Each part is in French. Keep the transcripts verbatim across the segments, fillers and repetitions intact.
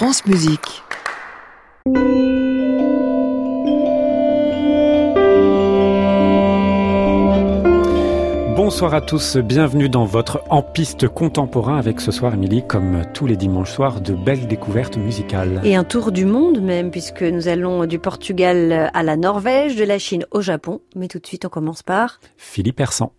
France Musique. Bonsoir à tous, bienvenue dans votre En Piste contemporain avec ce soir, Émilie, comme tous les dimanches soirs, de belles découvertes musicales. Et un tour du monde même, puisque nous allons du Portugal à la Norvège, de la Chine au Japon. Mais tout de suite, on commence par... Philippe Hersant.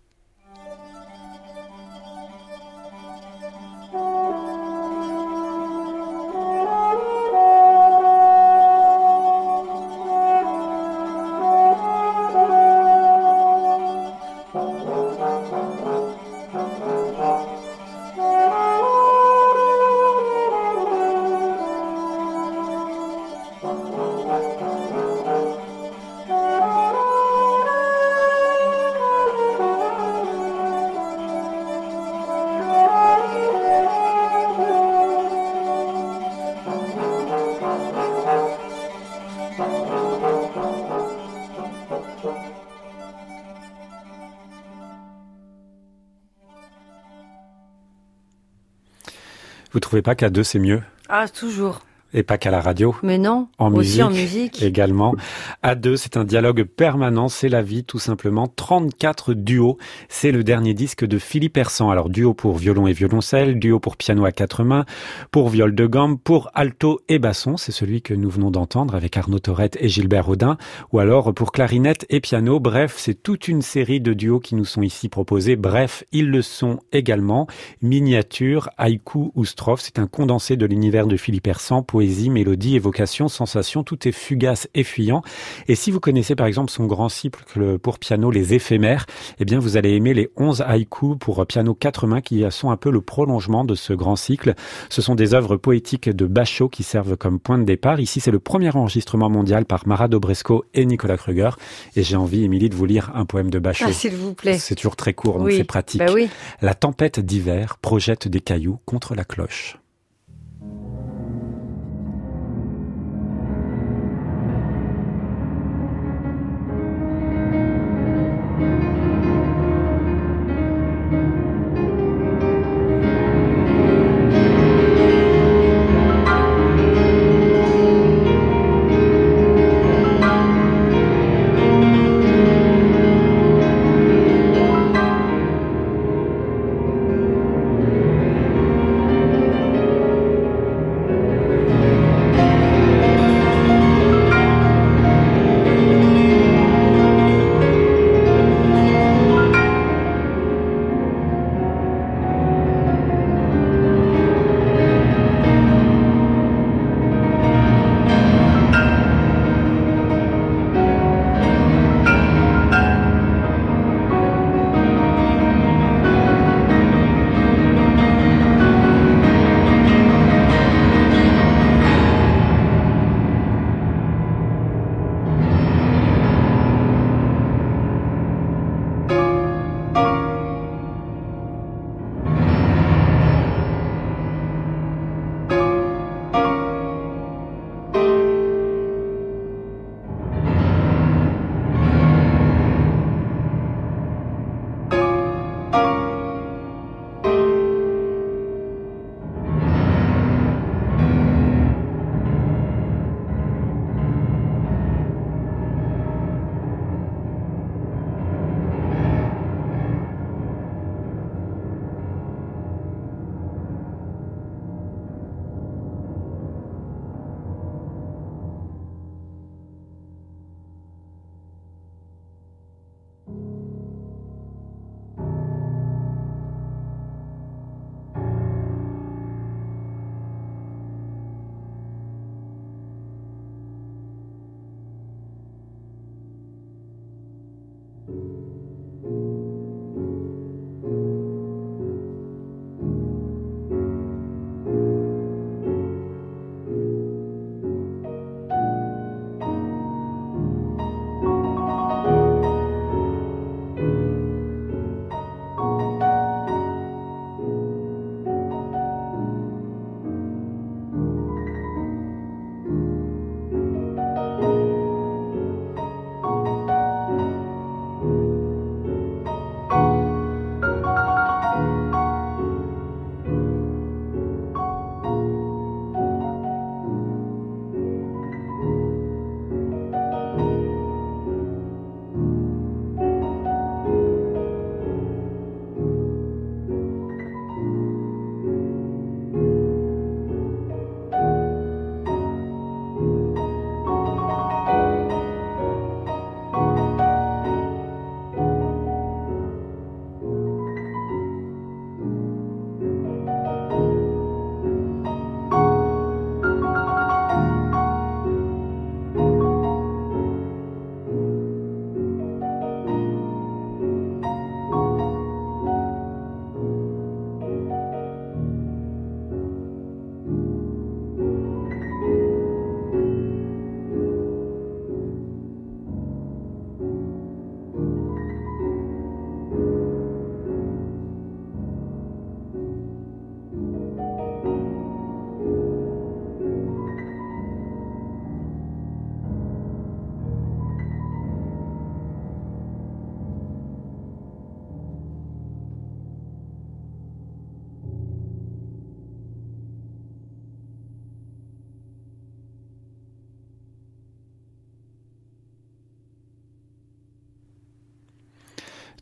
Vous trouvez pas qu'à deux c'est mieux ? Ah, toujours. Et pas qu'à la radio. Mais non, en aussi musique, en musique. Également. À deux, c'est un dialogue permanent, c'est la vie tout simplement. trente-quatre duos, c'est le dernier disque de Philippe Hersant. Alors duo pour violon et violoncelle, duo pour piano à quatre mains, pour viol de gamme, pour alto et basson, c'est celui que nous venons d'entendre avec Arnaud Thorette et Gilbert Audin, ou alors pour clarinette et piano. Bref, c'est toute une série de duos qui nous sont ici proposés. Bref, ils le sont également. Miniature, haïku ou strophe, c'est un condensé de l'univers de Philippe Hersant, poésie, mélodie, évocation, sensation, tout est fugace et fuyant. Et si vous connaissez par exemple son grand cycle pour piano, Les Éphémères, eh bien vous allez aimer les onze haïkus pour piano quatre mains qui sont un peu le prolongement de ce grand cycle. Ce sont des œuvres poétiques de Bachot qui servent comme point de départ. Ici, c'est le premier enregistrement mondial par Mara Dobresko et Nicolas Kruger. Et j'ai envie, Émilie, de vous lire un poème de Bachot. Ah, s'il vous plaît. C'est toujours très court, donc oui. c'est pratique. Bah oui. La tempête d'hiver projette des cailloux contre la cloche.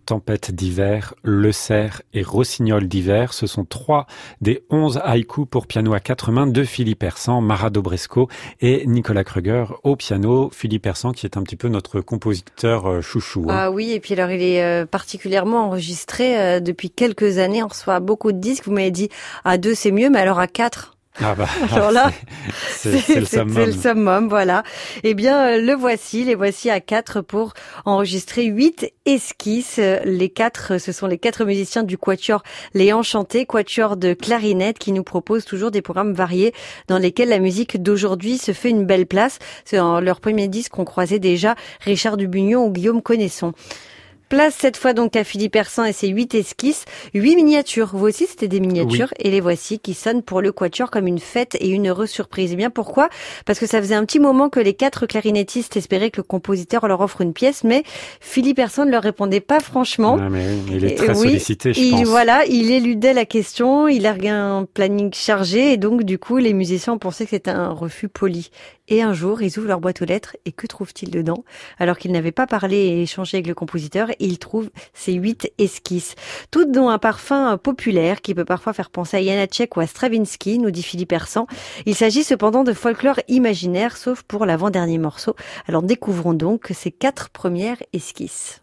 Tempête d'hiver, Le Cerf et Rossignol d'hiver. Ce sont trois des onze haïkus pour piano à quatre mains de Philippe Hersant, Mara Dobresco et Nicolas Kruger au piano. Philippe Hersant qui est un petit peu notre compositeur chouchou. Hein. Ah oui, et puis alors il est particulièrement enregistré depuis quelques années. On reçoit beaucoup de disques. Vous m'avez dit à deux c'est mieux, mais alors à quatre? Ah bah, alors là, c'est, c'est, c'est, le summum. c'est le summum, voilà. Eh bien, le voici, les voici à quatre pour enregistrer huit esquisses. Les quatre, ce sont les quatre musiciens du quatuor Les Enchantés, quatuor de clarinette qui nous propose toujours des programmes variés dans lesquels la musique d'aujourd'hui se fait une belle place. C'est dans leur premier disque qu'on croisait déjà Richard Dubugnon ou Guillaume Connaisson. Place cette fois donc à Philippe Hersant et ses huit esquisses, huit miniatures. Vous aussi, c'était des miniatures. Oui. Et les voici qui sonnent pour le quatuor comme une fête et une heureuse surprise. Et bien pourquoi? Parce que ça faisait un petit moment que les quatre clarinettistes espéraient que le compositeur leur offre une pièce, mais Philippe Hersant ne leur répondait pas franchement. Ah, mais il est très et, sollicité, oui, je il, pense. Voilà, il éludait la question, il a un planning chargé et donc du coup, les musiciens ont pensé que c'était un refus poli. Et un jour, ils ouvrent leur boîte aux lettres et que trouvent-ils dedans? Alors qu'ils n'avaient pas parlé et échangé avec le compositeur, ils trouvent ces huit esquisses. Toutes dont un parfum populaire qui peut parfois faire penser à Janacek ou à Stravinsky, nous dit Philippe Hersant. Il s'agit cependant de folklore imaginaire, sauf pour l'avant-dernier morceau. Alors découvrons donc ces quatre premières esquisses.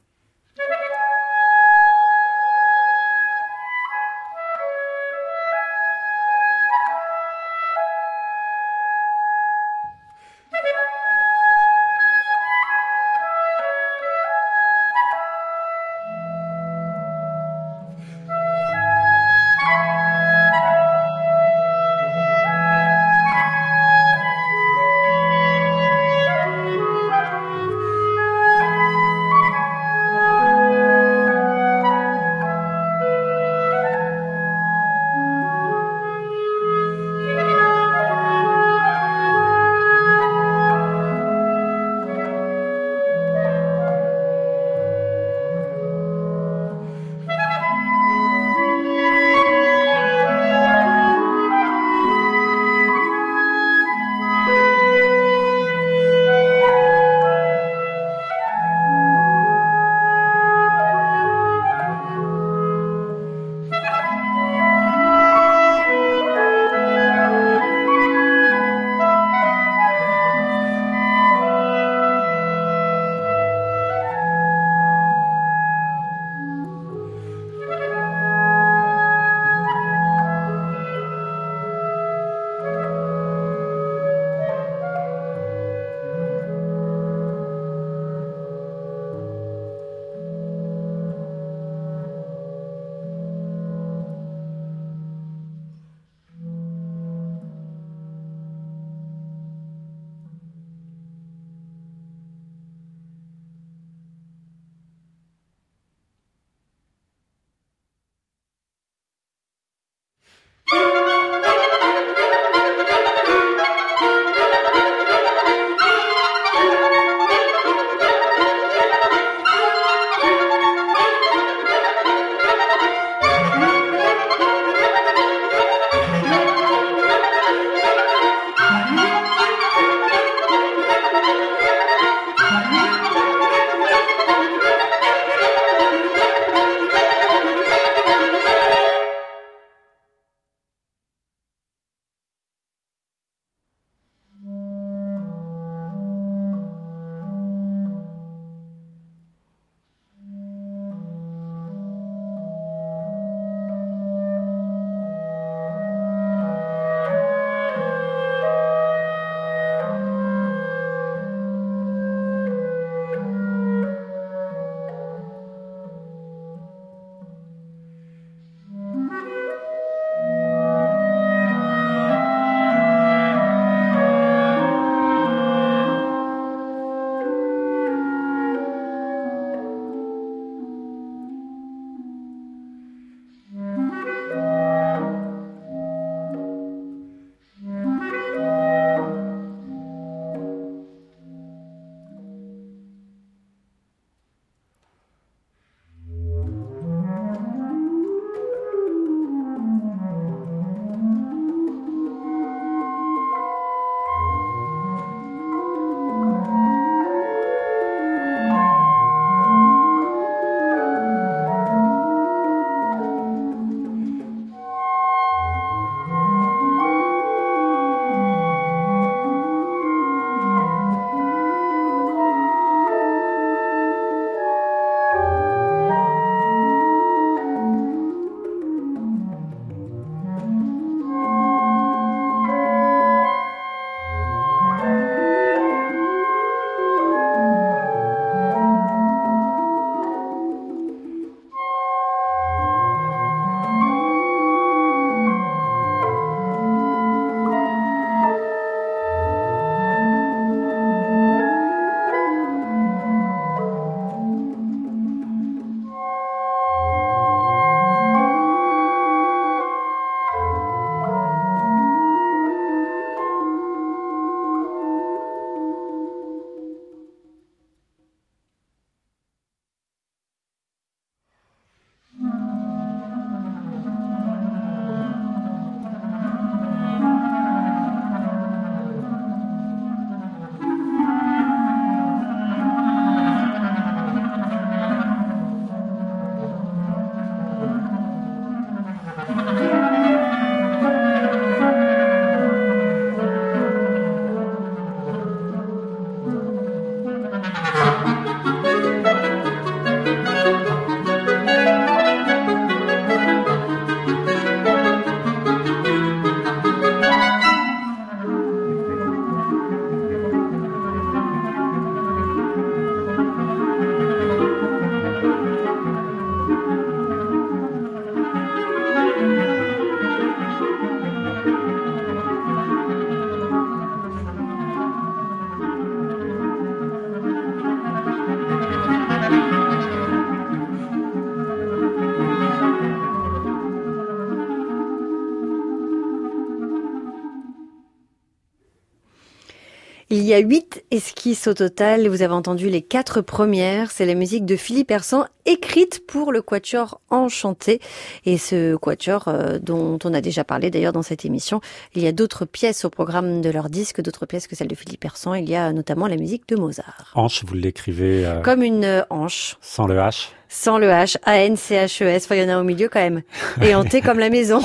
Il y a huit esquisses au total. Vous avez entendu les quatre premières. C'est la musique de Philippe Hersant, écrite pour le Quatuor Enchanté. Et ce Quatuor, euh, dont on a déjà parlé d'ailleurs dans cette émission, il y a d'autres pièces au programme de leur disque, d'autres pièces que celles de Philippe Hersant. Il y a notamment la musique de Mozart. Hanche, vous l'écrivez euh, comme une euh, hanche. Sans le H. Sans le H. A N C H E S. Enfin, il y en a au milieu quand même. Et hanté comme la maison.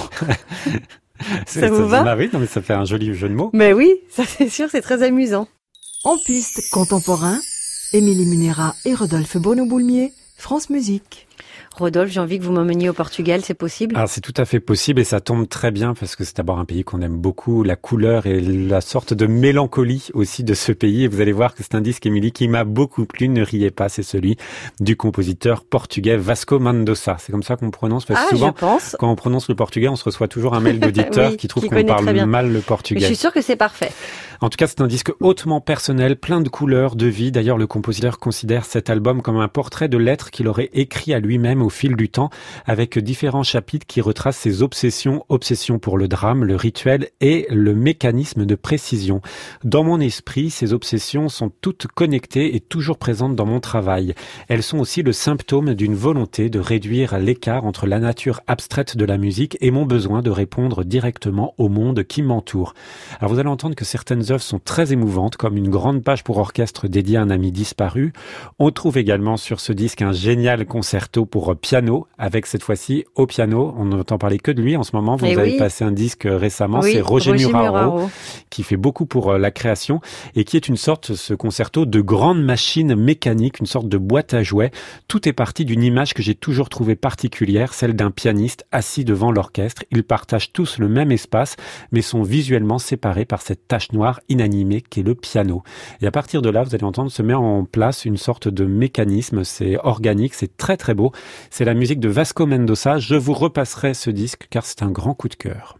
Ça vous va? Ah oui, non mais ça fait un joli jeu de mots. Mais oui, ça c'est sûr, c'est très amusant. En piste contemporain, Émilie Munera et Rodolphe Bono-Boulmier, France Musique. Rodolphe, j'ai envie que vous m'emmeniez au Portugal, c'est possible? Alors c'est tout à fait possible et ça tombe très bien parce que c'est d'abord un pays qu'on aime beaucoup, la couleur et la sorte de mélancolie aussi de ce pays. Et vous allez voir que c'est un disque, Émilie, qui m'a beaucoup plu. Ne riez pas, c'est celui du compositeur portugais Vasco Mendoza. C'est comme ça qu'on prononce parce que ah, souvent, je pense. quand on prononce le portugais, on se reçoit toujours un mail d'auditeurs oui, qui trouve qui qu'on parle très bien. mal le portugais. Mais je suis sûre que c'est parfait. En tout cas, c'est un disque hautement personnel, plein de couleurs, de vie. D'ailleurs, le compositeur considère cet album comme un portrait de l'être qu'il aurait écrit à lui-même au fil du temps, avec différents chapitres qui retracent ses obsessions, obsession pour le drame, le rituel et le mécanisme de précision. Dans mon esprit, ces obsessions sont toutes connectées et toujours présentes dans mon travail. Elles sont aussi le symptôme d'une volonté de réduire l'écart entre la nature abstraite de la musique et mon besoin de répondre directement au monde qui m'entoure. Alors vous allez entendre que certaines œuvres sont très émouvantes, comme une grande page pour orchestre dédiée à un ami disparu. On trouve également sur ce disque un génial concerto pour piano, avec cette fois-ci au piano. On n'entend parler que de lui en ce moment. Vous Et avez oui. passé un disque récemment, Oui, c'est Roger, Roger Muraro, Muraro, qui fait beaucoup pour la création et qui est une sorte, ce concerto, de grande machine mécanique, une sorte de boîte à jouets. Tout est parti d'une image que j'ai toujours trouvée particulière, celle d'un pianiste assis devant l'orchestre. Ils partagent tous le même espace, mais sont visuellement séparés par cette tache noire inanimée qu'est le piano. Et à partir de là, vous allez entendre, se met en place une sorte de mécanisme. C'est organique, c'est très très beau. C'est la musique de Vasco Mendoza. Je vous repasserai ce disque car c'est un grand coup de cœur.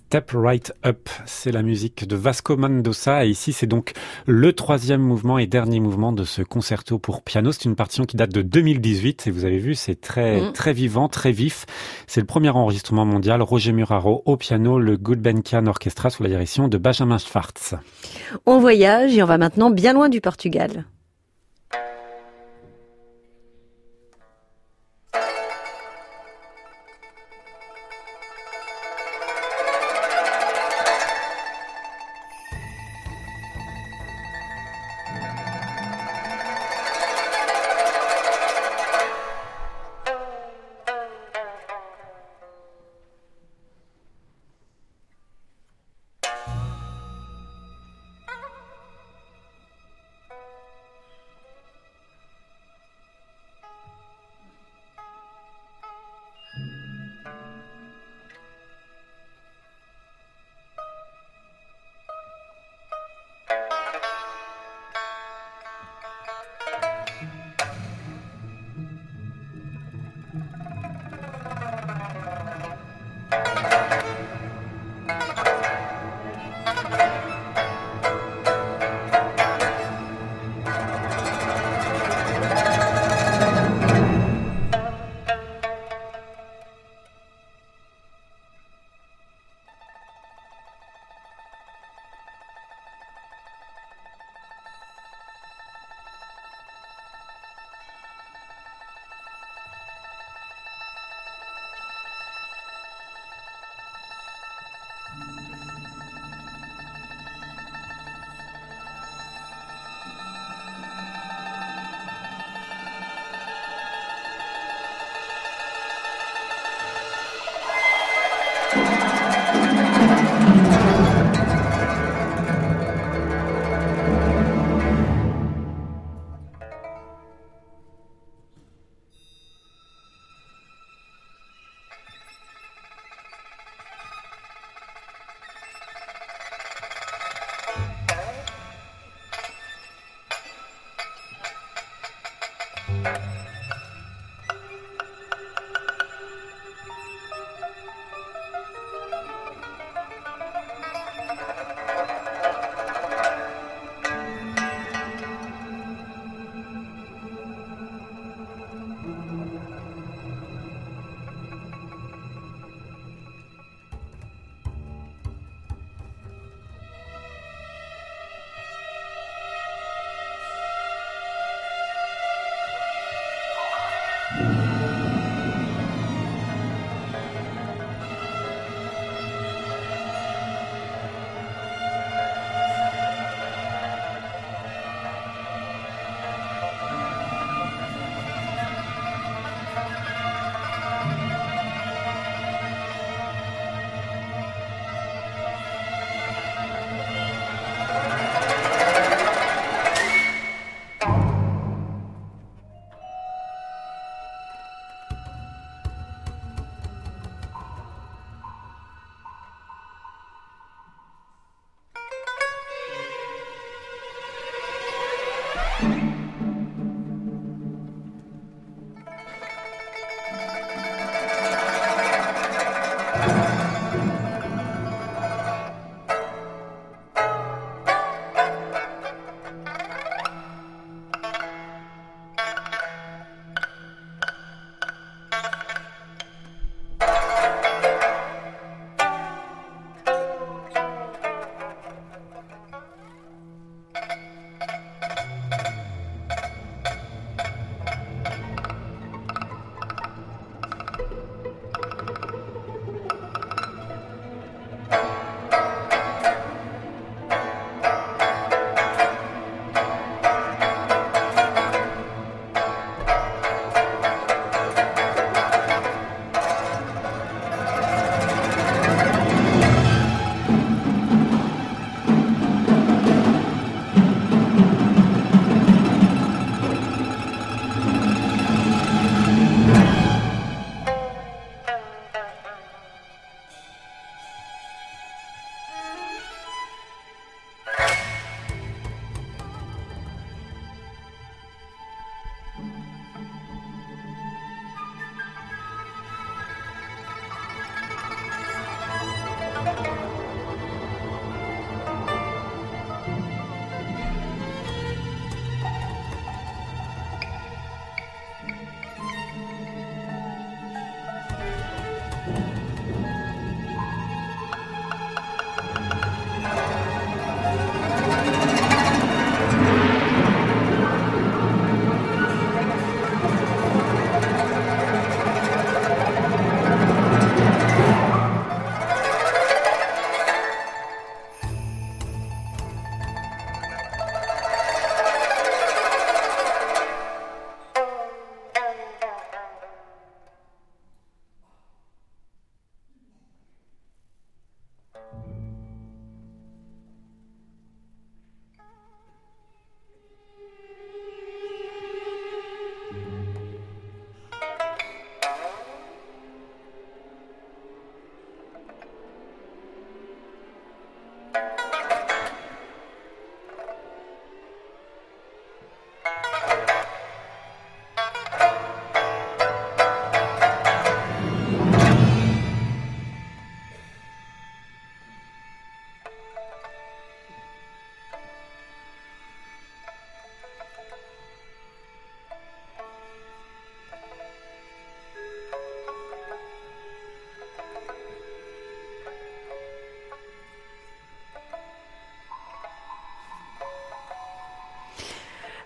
Step Right Up, c'est la musique de Vasco Mendoza et ici c'est donc le troisième mouvement et dernier mouvement de ce concerto pour piano. C'est une partition qui date de deux mille dix-huit et vous avez vu c'est très mmh. très vivant, très vif. C'est le premier enregistrement mondial, Roger Muraro au piano, le Gulbenkian Orchestra sous la direction de Benjamin Schwartz. On voyage et on va maintenant bien loin du Portugal.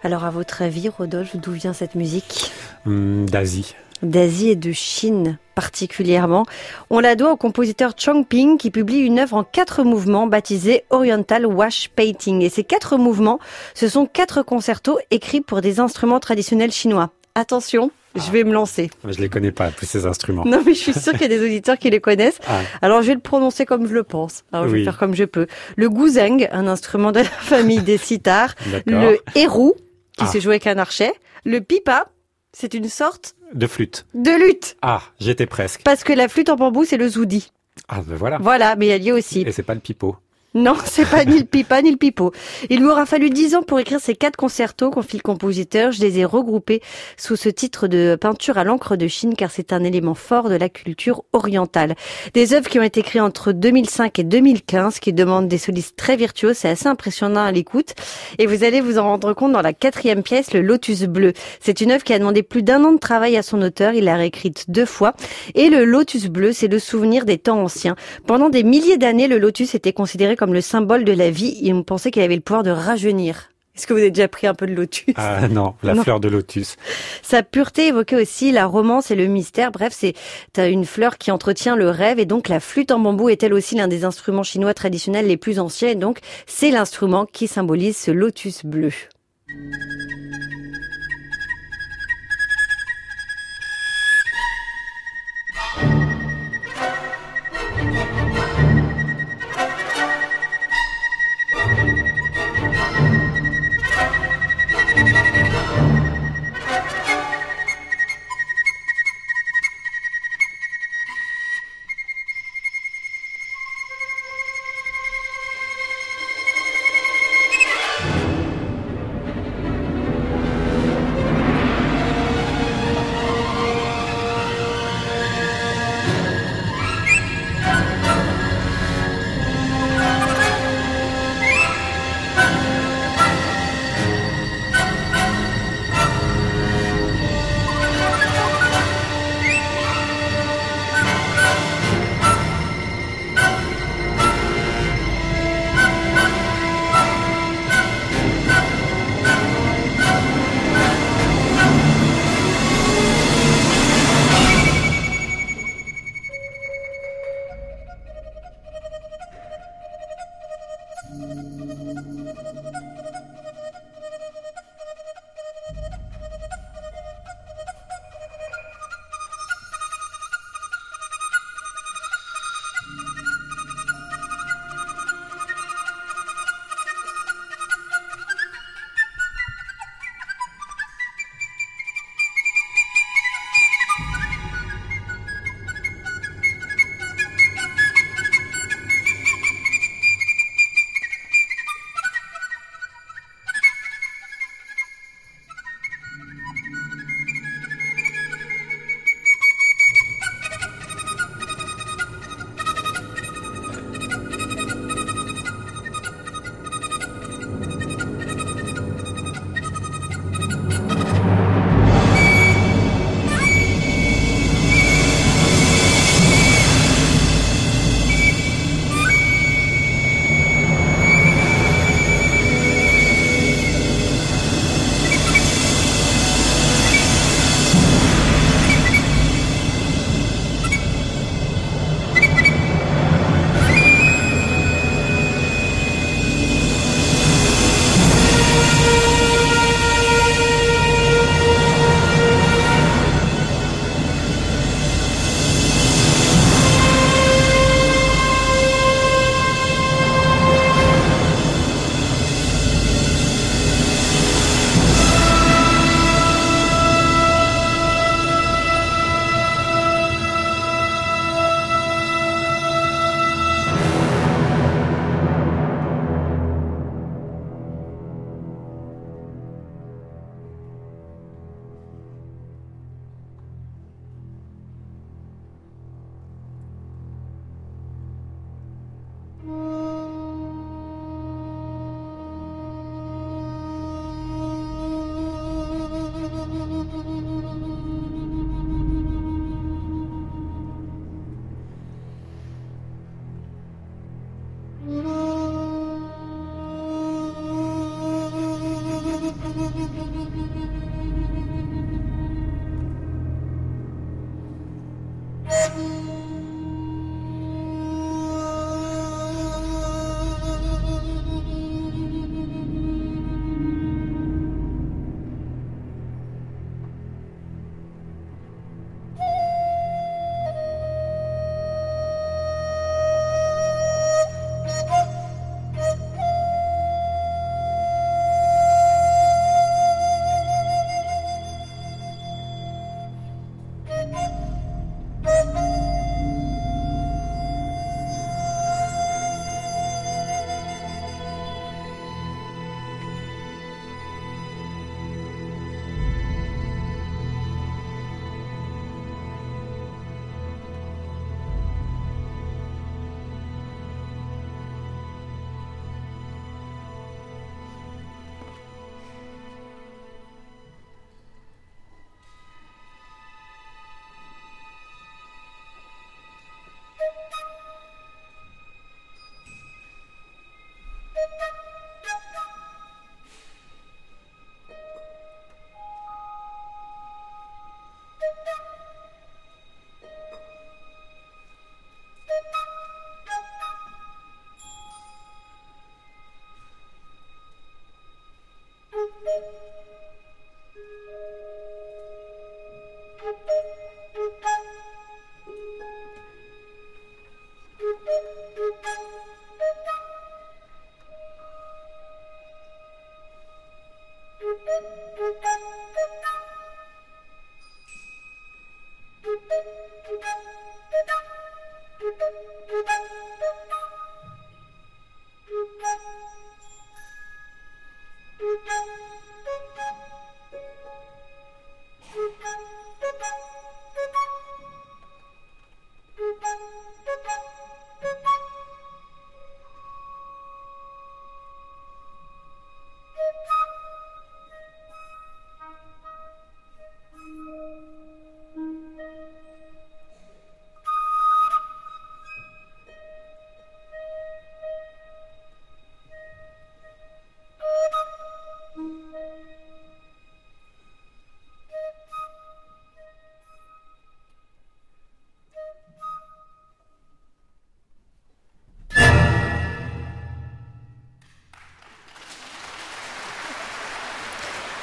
Alors à votre avis, Rodolphe, d'où vient cette musique ? Hum, D'Asie. D'Asie et de Chine particulièrement. On la doit au compositeur Chong Ping qui publie une œuvre en quatre mouvements baptisée Oriental Wash Painting. Et ces quatre mouvements, ce sont quatre concertos écrits pour des instruments traditionnels chinois. Attention, ah. je vais me lancer. Je les connais pas, tous ces instruments. Non, mais je suis sûre qu'il y a des auditeurs qui les connaissent. Ah. Alors je vais le prononcer comme je le pense. Alors je oui. vais faire comme je peux. Le guzheng, un instrument de la famille des sitars. Le hérou, qui ah. se joue avec un archet. Le pipa, c'est une sorte de flûte. De lutte. Ah, j'étais presque. Parce que la flûte en bambou, c'est le zoudi. Ah, ben voilà. Voilà, mais il y a aussi. Et c'est pas le pipeau. Non, c'est pas ni le pipa ni le pipeau. Il m'aura fallu dix ans pour écrire ces quatre concertos, confie le compositeur. Je les ai regroupés sous ce titre de peinture à l'encre de Chine, car c'est un élément fort de la culture orientale. Des œuvres qui ont été écrites entre deux mille cinq et deux mille quinze, qui demandent des solistes très virtuoses. C'est assez impressionnant à l'écoute. Et vous allez vous en rendre compte dans la quatrième pièce, le Lotus bleu. C'est une œuvre qui a demandé plus d'un an de travail à son auteur. Il l'a réécrite deux fois. Et le Lotus bleu, c'est le souvenir des temps anciens. Pendant des milliers d'années, le lotus était considéré comme le symbole de la vie et on pensait qu'il avait le pouvoir de rajeunir. Est-ce que vous avez déjà pris un peu de lotus ? Ah non, la non. fleur de lotus. Sa pureté évoquait aussi la romance et le mystère. Bref, c'est une fleur qui entretient le rêve et donc la flûte en bambou est elle aussi l'un des instruments chinois traditionnels les plus anciens et donc c'est l'instrument qui symbolise ce lotus bleu.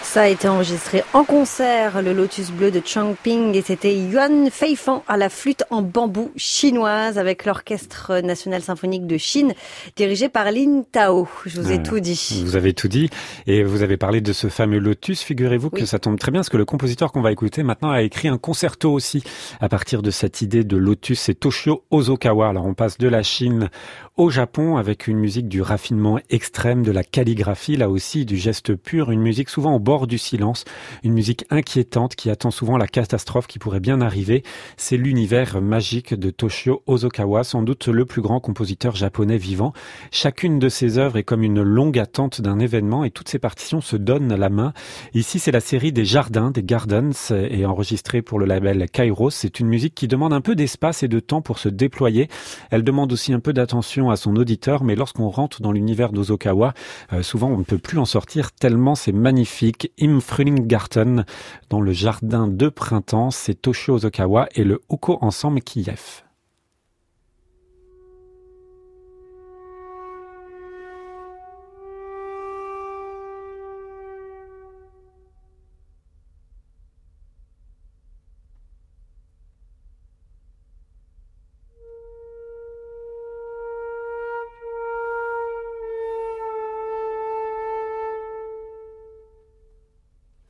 Ça a été enregistré en concert, le Lotus Bleu de Chongping, et c'était Yuan Feifan à la flûte en bambou chinoise avec l'Orchestre National Symphonique de Chine, dirigé par Lin Tao. Je vous ai ah, tout dit. Vous avez tout dit, et vous avez parlé de ce fameux Lotus. Figurez-vous oui. que ça tombe très bien, parce que le compositeur qu'on va écouter maintenant a écrit un concerto aussi, à partir de cette idée de Lotus. C'est Toshio Ozokawa. Alors on passe de la Chine au Japon, avec une musique du raffinement extrême, de la calligraphie, là aussi, du geste pur, une musique souvent au bord du silence, une musique inquiétante qui attend souvent la catastrophe qui pourrait bien arriver. C'est l'univers magique de Toshio Ozokawa, sans doute le plus grand compositeur japonais vivant. Chacune de ses œuvres est comme une longue attente d'un événement et toutes ses partitions se donnent la main. Ici, c'est la série des Jardins, des Gardens, et enregistrée pour le label Kairos. C'est une musique qui demande un peu d'espace et de temps pour se déployer. Elle demande aussi un peu d'attention à son auditeur, mais lorsqu'on rentre dans l'univers d'Ozokawa, euh, souvent on ne peut plus en sortir tellement c'est magnifique. Im Frühlingsgarten, dans le jardin de printemps, c'est Toshio Ozokawa et le Uko Ensemble Kiev.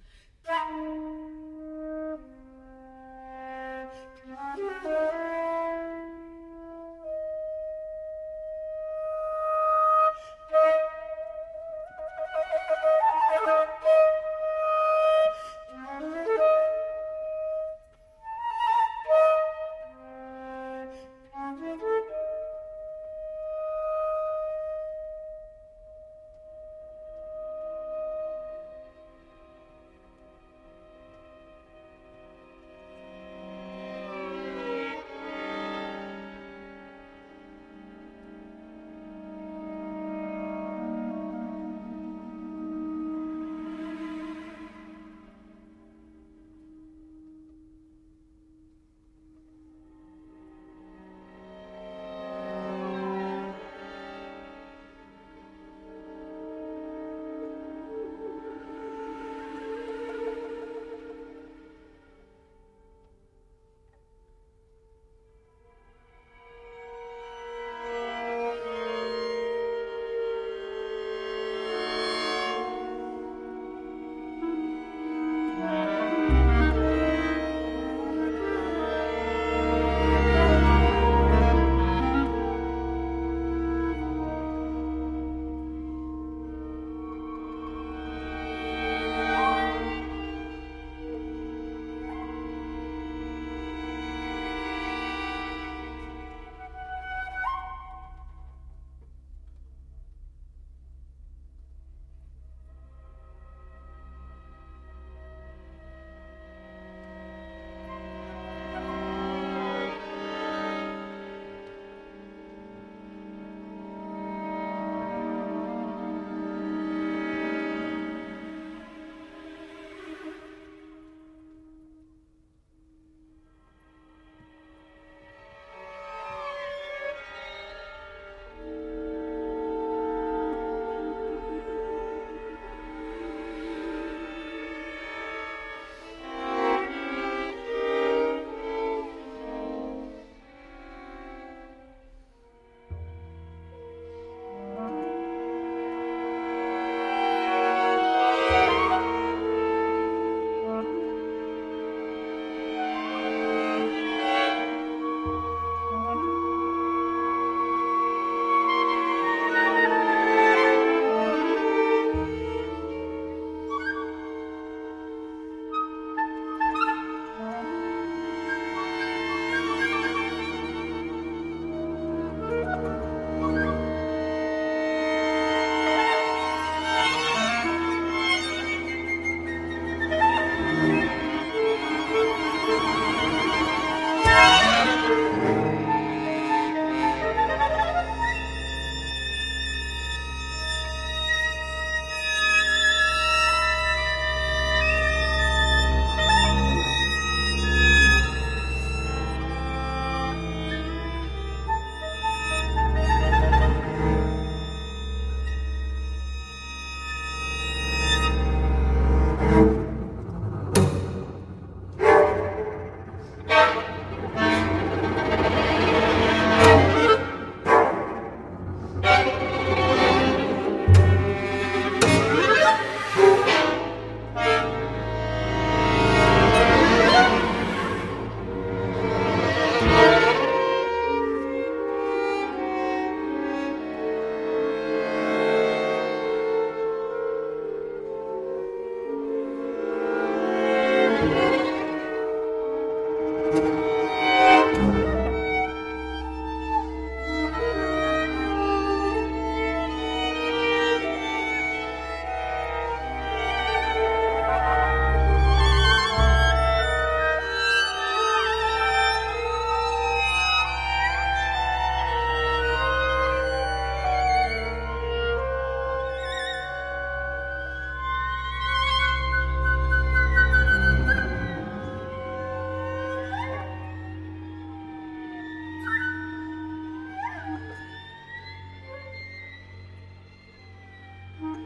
Thank you.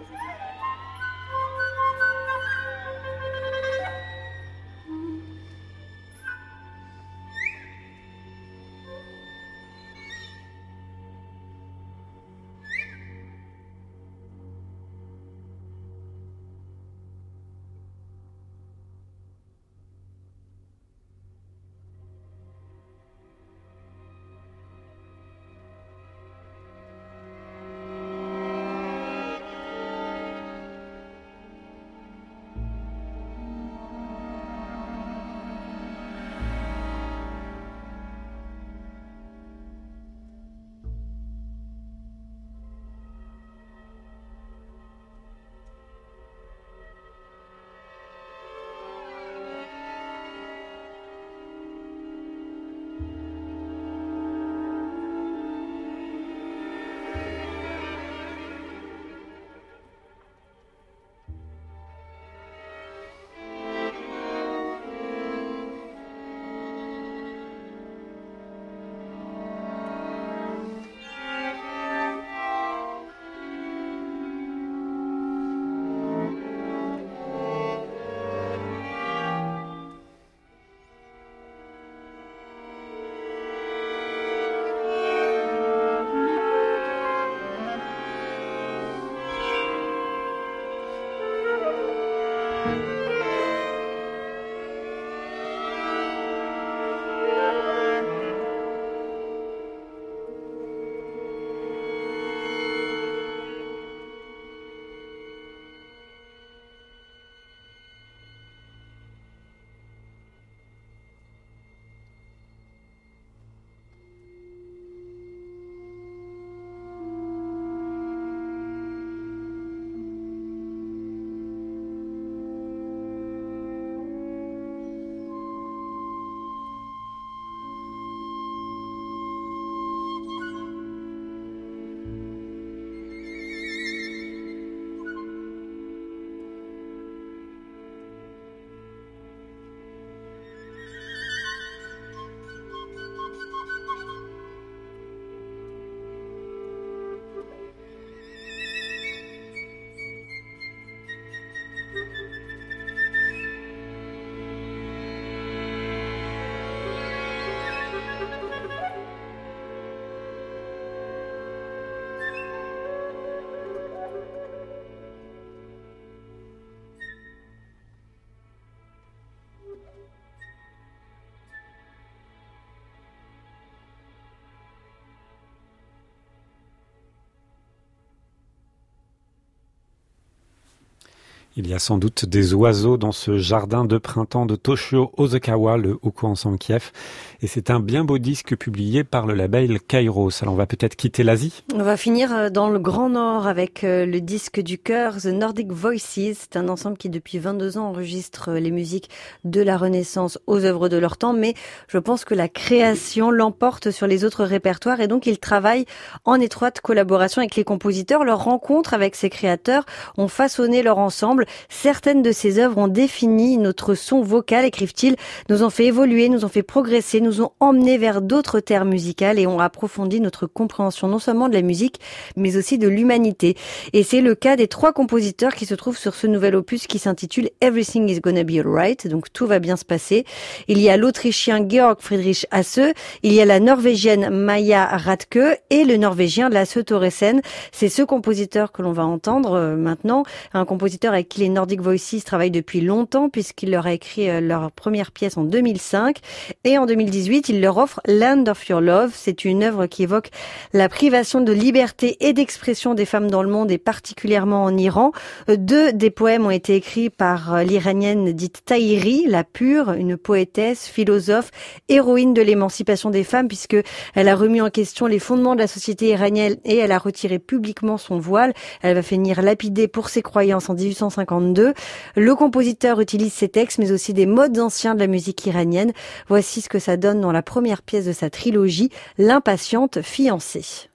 Il y a sans doute des oiseaux dans ce jardin de printemps de Toshio Ozawa, le Hoku Ensemble Kiev. Et c'est un bien beau disque publié par le label Kairos. Alors on va peut-être quitter l'Asie. On va finir dans le Grand Nord avec le disque du chœur The Nordic Voices. C'est un ensemble qui depuis vingt-deux ans enregistre les musiques de la Renaissance aux œuvres de leur temps. Mais je pense que la création l'emporte sur les autres répertoires et donc ils travaillent en étroite collaboration avec les compositeurs. Leur rencontre avec ces créateurs ont façonné leur ensemble. Certaines de ces œuvres ont défini notre son vocal, écrivent-ils, nous ont fait évoluer, nous ont fait progresser, nous ont emmenés vers d'autres terres musicales et ont approfondi notre compréhension non seulement de la musique, mais aussi de l'humanité. Et c'est le cas des trois compositeurs qui se trouvent sur ce nouvel opus qui s'intitule Everything is Gonna Be Alright, donc tout va bien se passer. Il y a l'Autrichien Georg Friedrich Hasse, il y a la Norvégienne Maja Radke et le Norvégien Lasse Thoresen. C'est ce compositeur que l'on va entendre euh, maintenant, un compositeur avec qui les Nordic Voices travaillent depuis longtemps puisqu'il leur a écrit euh, leur première pièce en deux mille cinq et en deux mille dix-huit, il leur offre Land of Your Love. C'est une œuvre qui évoque la privation de liberté et d'expression des femmes dans le monde et particulièrement en Iran. Deux des poèmes ont été écrits par l'Iranienne dite Tahiri, la pure, une poétesse, philosophe, héroïne de l'émancipation des femmes puisque elle a remis en question les fondements de la société iranienne et elle a retiré publiquement son voile. Elle va finir lapidée pour ses croyances en dix-huit cent cinquante-deux. Le compositeur utilise ces textes mais aussi des modes anciens de la musique iranienne. Voici ce que ça donne dans la première pièce de sa trilogie, L'impatiente fiancée.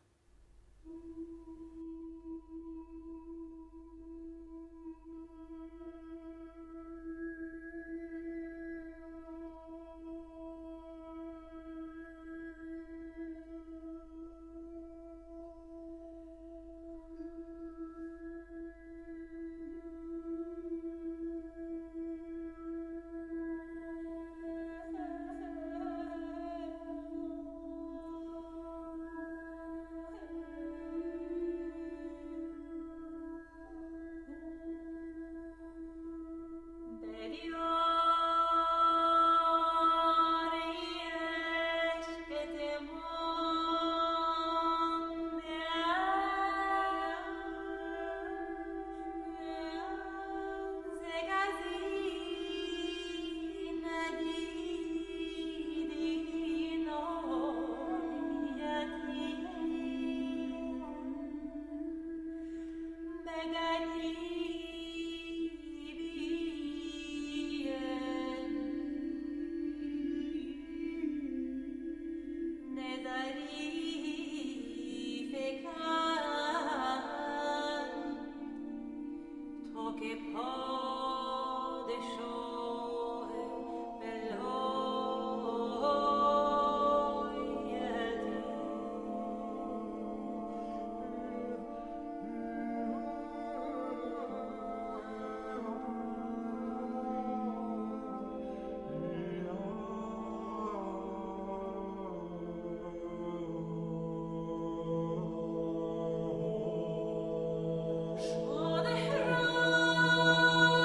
Oh,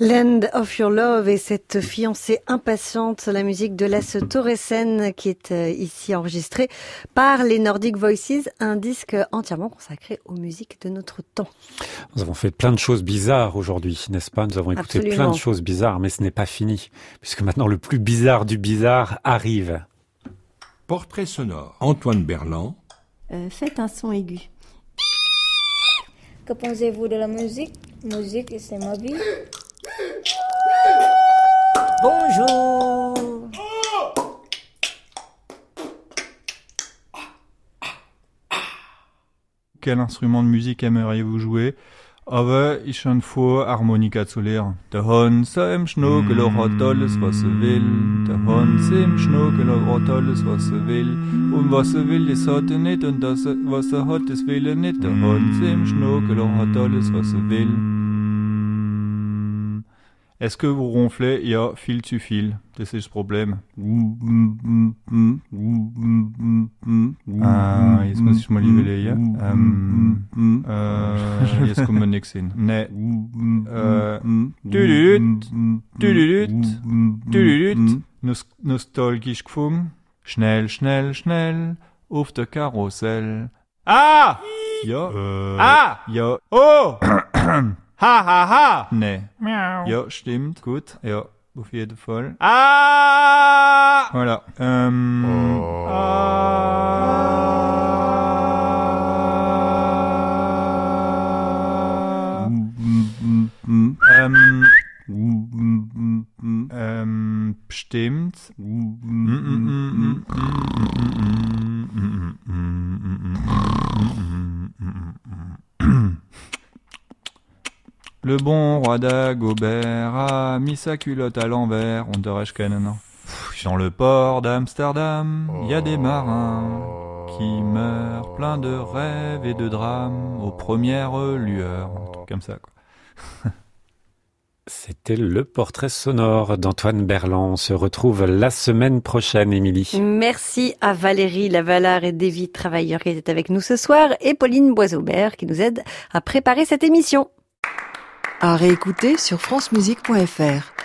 Land of Your Love et cette fiancée impatiente, la musique de Lasse Thoresen qui est ici enregistrée par les Nordic Voices, un disque entièrement consacré aux musiques de notre temps. Nous avons fait plein de choses bizarres aujourd'hui, n'est-ce pas? Nous avons écouté Absolument. plein de choses bizarres, mais ce n'est pas fini, puisque maintenant le plus bizarre du bizarre arrive. Portrait sonore. Antoine Berland. Euh, faites un son aigu. Que pensez-vous de la musique? Musique, c'est ma vie. Bonjour. Quel instrument de musique aimeriez-vous jouer? Aber ich schon vor, Harmonika zu lernen. Der Hans im Schnuckeloch hat alles, was er will. Der Hans im Schnuckeloch hat alles, was er will. Und was er will, das hat er nicht. Und das, was er hat, das will er nicht. Der Hans im Schnuckeloch hat alles, was er will. Est-ce que vous ronflez? Ja, viel zu viel. Das ist das Problem. Ah, jetzt muss ich mal überlegen. Ähm, äh, jetzt kommen wir nix hin. Nee. Äh, düdüdüt, düdüdüt, düdüdüt. Nos- nostalgisch gefunden. Schnell, schnell, schnell auf der Karussell. Ah! Ja. Äh, ah! Ja. Oh! Ha, ha, ha! Nee. Miau. Ja, stimmt. Gut. Ja, auf jeden Fall. Ah! Voilà. Ähm. Oh. Ah. Ähm. Ähm. Bestimmt. Le bon roi d'Agobert a mis sa culotte à l'envers, on devrait je kennen, non? Dans le port d'Amsterdam, il y a des marins qui meurent plein de rêves et de drames aux premières lueurs, un truc comme ça, quoi. C'était le portrait sonore d'Antoine Berland. On se retrouve la semaine prochaine, Émilie. Merci à Valérie Lavalard et Davy Travailleur qui étaient avec nous ce soir et Pauline Boisaubert qui nous aide à préparer cette émission. À réécouter sur francemusique point f r.